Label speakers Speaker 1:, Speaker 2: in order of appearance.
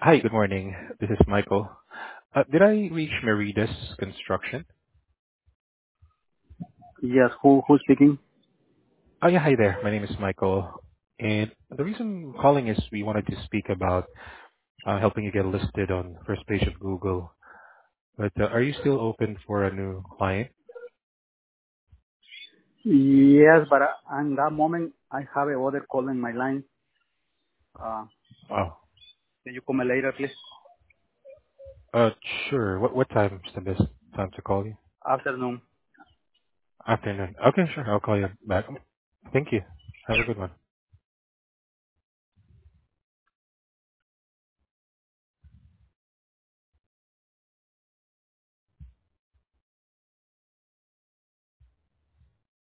Speaker 1: Hi, good morning. This is Michael. Did I reach Meridas Construction?
Speaker 2: Yes, who's speaking?
Speaker 1: Oh, yeah. Hi there. My name is Michael, and the reason I'm calling is we wanted to speak about helping you get listed on first page of Google. But are you still open for a new client?
Speaker 2: Yes, but in that moment I have a other call in my line. Uh,
Speaker 1: Oh,
Speaker 2: can you come later, please?
Speaker 1: uh, sure. What time is the best time to call you?
Speaker 2: Afternoon.
Speaker 1: Afternoon. Okay, sure. I'll call you back. Thank you. Have a good one.